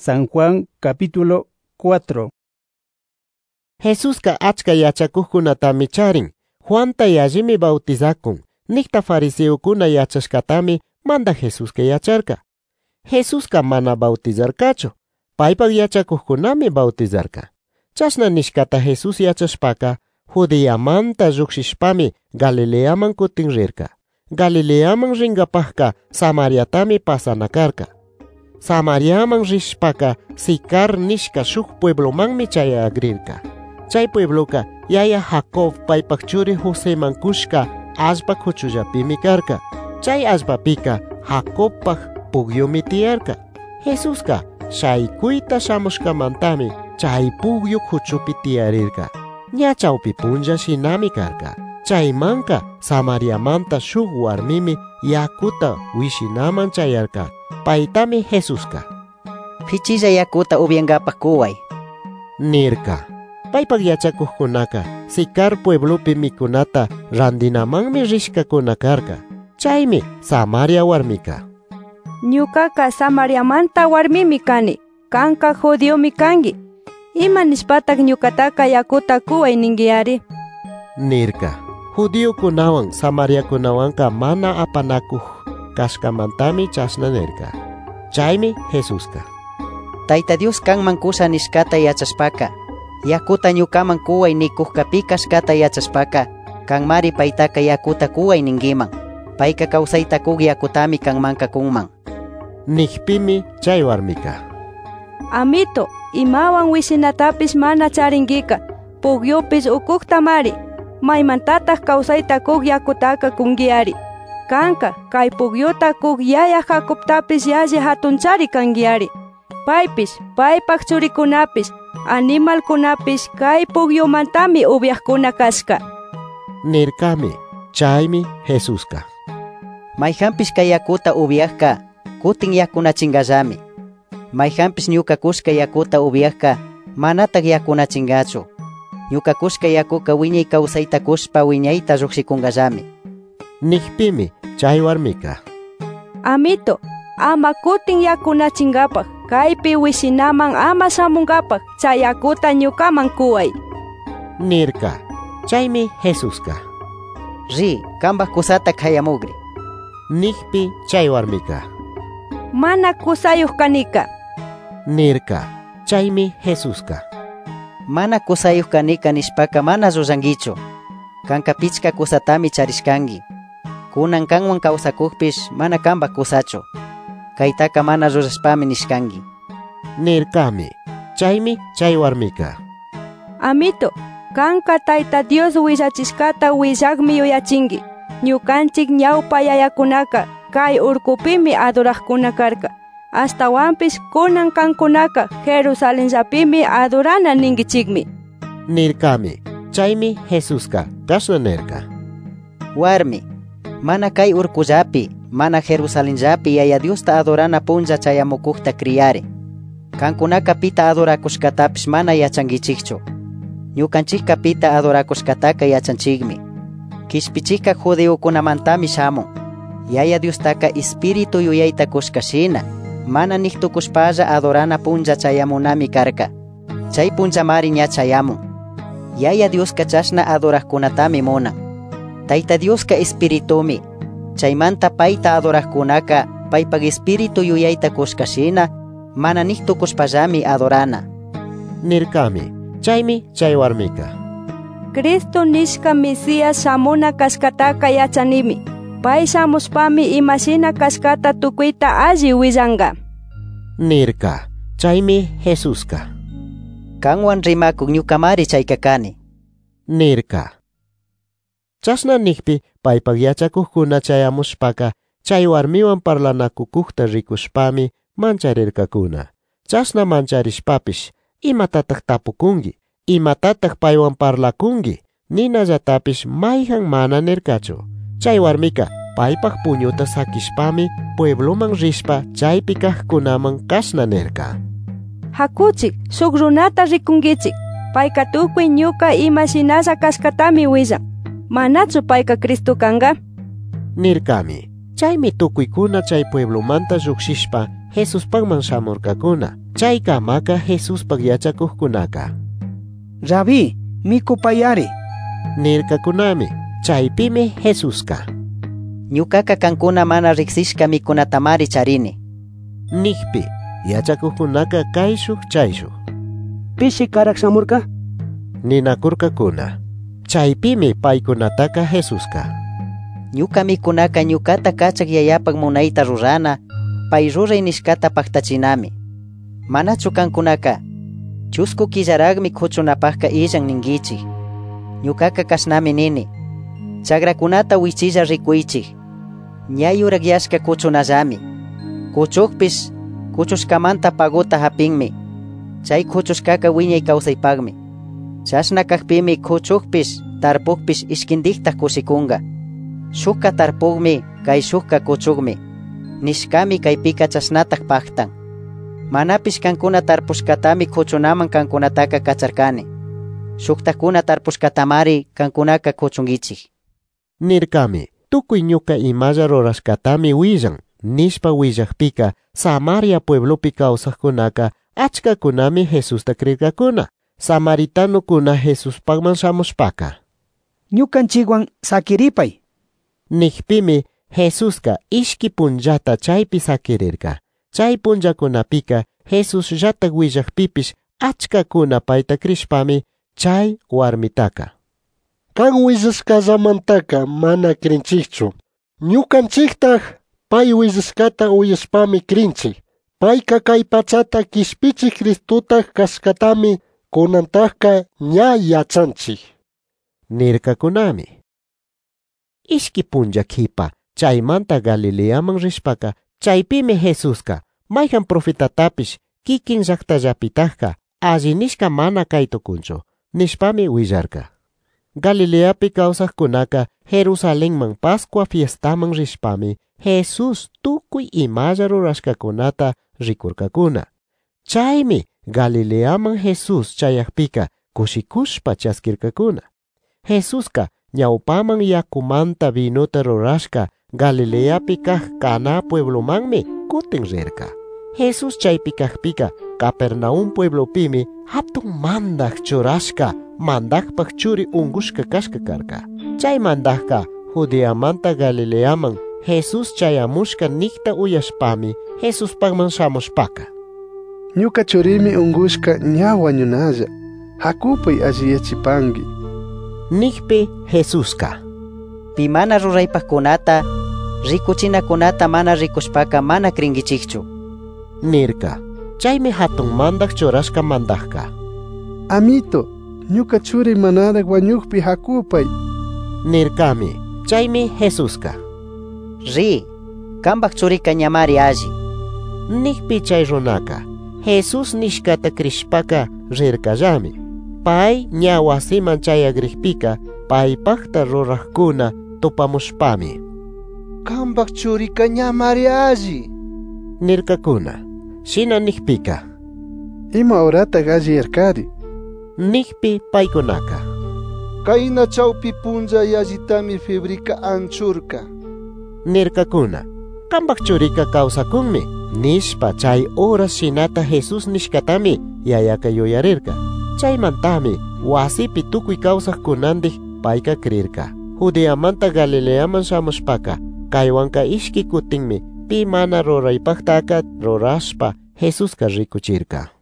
San Juan capítulo 4. Jesusqa achka yachakuqkunatami charin. Juanta yallimi bautizakun. Nikta fariseukuna yachashkatami manda Jesusqa yacharka. Jesusqa mana bautizarkachu. Paypaq yachakuqkunami bautizarka. Chashna nishkata Jesus yachashpaka Judeamanta lluqshishpami Galileaman kutin rirka. Galileaman ringapaqqa Samariatami pasanakarka. Samariaman rishpaka Sicar nishka shuk pueblomanmi chay agrirka. Chay puebloka yaya Jacob paypaq churi Joseman kushka allpa kuchullapimi karka. Chay allpapika Jacobpaq pugyumi tiyarka. Jesusqa shaykuyta shamushkamantami chay pugyu kuchupi tiyarirka. Ña chawpi punlla shinami karka. Chaymanka Samariamanta shuk warmimi yakuta wishinaman chayarka. Paytami Jesusqa Pichilla yakuta ubiankapaq kuway nirka. Paypaq yachakuqkunaka Sicar pueblopi mikunata randinamanmi rishkakuna karka. Chaymi Samaria warmika Ñukaqa Samariamanta warmimi kani, kanka judiomi kangi. Ima nishpataq ñukataqa yakuta kuway ningiari nirka. Judiokunawan Samariakunawanqa mana apanakuq kashkamantami chashna nirka. Chaymi Jesusqa Tayta Dios kanman kusa nishkata yachashpaka yakuta ñukaman kuway nikuqkapi kashkata yachashpaka kanmari paytaqa yakuta kuway ningiman. Payqa kawsayta kuk yakutami kanmanka kunman nikpimi chay warmika Amito, imawan wishinatapis mana charingika, pugyupis ukukta mari. Maymantataq kawsayta kuk yakutaqa kungiari. Kanka, kay pugyuta kuk yaya Jacobtapis yalli hatunchari kangiari. Paypis, paypaq churikunapis, animalkunapis kay pugyumantami ubiaqkuna kashka nirkami. Chaymi Jesusqa mayhanpis kay yakuta ubiaqqa kutin yakunachingallami. Mayhanpis ñuka kushka yakuta ubiaqqa manataq yakunachingachu. Ñuka kushka yakuqa wiñay kawsayta kushpa wiñayta lluqsikunqallami nikpimi chay warmika Amito, ama kutin yakunachingapaq, kaypi wishinaman ama shamunkapaq chay yakuta ñukaman kuway nirka. Chaymi Jesusqa ri kanpaq kusata khayamugri nikpi chay warmika mana kusayuq kanika nirka. Chaymi Jesusqa mana kusayuq kanika nishpaka mana rurrankichu. Kanka pichka kusatami charishkanki. Kunan kanwan kawsakuqpish mana kanpaq kusachu. Kaytaqa mana rurashpami nishkanki nirkami. Chaymi chay warmika Amito, kanka Tayta Dios willachishkata willaqmi yuyachinki. Ñukanchik ñawpa yayakunaka kay urkupimi aduraqkuna karka. Astawanpis kunan kankunaka Jerusalenllapimi adurana ninkichikmi nirkami. Chaymi Jesusqa kashna nirka warmi, mana kay urkullapi, mana Jerusalenllapi yaya Diosta adorana punlla chayamukuqta kriyari. Kankunaka pita adorakushkatapish mana yachankichikchu. Ñukanchikqa pita adorakushkataqa yachanchikmi. Kishpichikqa judeukunamantami shamun. Yaya Diostaqa espiritu yuyayta kushkashina mana niktukushpalla adorana punlla chayamunami karka. Chay punchamari ña chayamun. Yaya Diosqa chashna adoraqkunatami munan. Tayta Diosqa espiritumi. Chaymanta payta adoraqkunaqa paypaq espiritu yuyayta kushkashina mana niktukushpallami adorana nirkami. Chaymi chay warmika Cristo nishka Mesías shamuna kashkataqa yachanimi. Pay shamushpami imashina kashkata tukuyta alli willanqa nirka. Chaymi Jesusqa kanwan rimakuq ñukamari chayka kani nirka. Chashna nikpi paypaq yachakuqkuna chayamushpaka chay warmiwan parlanakukuqta rikushpami mancharirkakuna. Chashna mancharishpapish imatataq tapukunki, imatataq paywan parlakunki ninallatapish mayhan mana nirkachu. Chay warmika paypaq puñuta sakishpami puebloman rishpa chaypi kaqkunaman kashna nirka Hakuchik, shuk runata rikunkichik. Payka tukuy ñuka imashinalla kashkatami willan. Manachu payka Cristo kanqa nirkami. Chaymi tukuykuna chay pueblomanta lluqshishpa Jesuspaqman shamurkakuna. Chayka maka Jesus pagyachakuhkunaka. Rabí, mikupayari. Nirkakunami, chaypimi Jesuska. Ñukaka kankuna mana riksishka mikunatamari charini. Nikpi, yachakuhkunaka kayshuk chayshuk. Pishi karaksamurka? Ninakurkakuna. Chaypimi paykunataka Jesuska. Ñuka mikunaka ñukata kachak yayapak munayta rurana, pay ruray nishkata paktachinami. Manachu kankunaka, chusku killaragmi kuchunapakka illan ningichik. Ñukaka kasnami nini, chagrakunata wichilla rikuychik. Ñayuragyashka kuchunallami. Kuchukpish, kuchushkamanta paguta hapinmi. Chay kuchushkaka wiñay kawsaypagmi. Chashna kakpimi kuchukpish, tarpukpish ishkindikta kushikunga. Shukka tarpugmi, kay shukka kuchugmi. Nishkami kaypika chasnatak paktan. Manapish kankuna tarpushkatami kuchunaman kankunataka kacharkani. Shuktakuna tarpushkatamari kankunaka kuchungichik. Nirkami, tukuy ñuka imalla rurashkatami willan, nishpa willakpika Samaria pueblopi kawsaqkunaka achkakunami Jesusta krirkakuna. Samaritanukuna Jesuspakman shamushpaka. Ñukanchikwan sakiripay. Nikpimi Jesuska ishki punllata chaypi sakirirka. Chay punllakunapika Jesus llatak willakpipish achkakuna payta krishpami chay warmitaka. Kan willashkallamantaka mana krinchikchu. Ñukanchiktaq pay willashkata uyashpami krinchik. Payka kay pachata kishpichik Cristutaq kashkatami kunantaqka ña yachanchik. Nirkakunami. Ishki punlla kipa chaymanta Galileaman rishpaka chaypimi Jesuska mayhan profetatapish kikin llaqtallapitaqka alli nishka mana kaytukunchu nishpami willarka. Galileapi kawsaqkunaka Jerusalenman Pascua fiestaman rishpami Jesus tukuy imalla rurashkakunata rikurkakuna. Chaymi Galileaman Jesus chayakpika kushikushpa chaskirkakuna. Jesuska ñawpaman yakumanta vinuta rurashka Galileapi kaq Caná pueblomanmi kutin rirka. Jesus chaypi kaqpika Capernaum pueblopimi hatun mandaq churashka mandaqpaq churi ungushka kashka karka. Chay mandaqka Judeamanta Galileaman Jesus chayamushka nikta uyashpami Jesuspakman shamushpaka. Ñuka churimi ungushka ña wañunalla. Hakupay alliyachipangi. Nikpi Jesuska. Pimana ruraypaqkunata, rikuchinakunata mana rikushpaka mana kringichikchu. Nirka. Chaymi hatun mandaq churashka mandaqka. Amito, ñuka churi manaraq wañuqpi hakupay. Nirkami. Chaymi Jesuska. Ri, kambaq churika ñamari alli. Nikpi chay runaka. Jesus nishkata krishpaka rirkallami. Pay ña wasiman chayagrikpika paypaqta ruraqkuna tupamushpami. Kambaq churika ñamari alli. Nirkakuna. Shina nikpika. Ima horataq alliyarkari. Nikpi paykunaka. Kayna chawpi punlla yallitami febrika anchurka. Nirkakuna. Kambaq churika kawsakunmi. Nishpa chay horas shinata Jesus nishkatami yayaka yuyarirka. Chaymantami wasipi tukuy kawsaqkunandik payka krirka. Judeamanta Galileaman shamushpaka kaywanka ishki kutinmi pi mana ruraypaqtaka rurashpa Jesuska rikuchirka.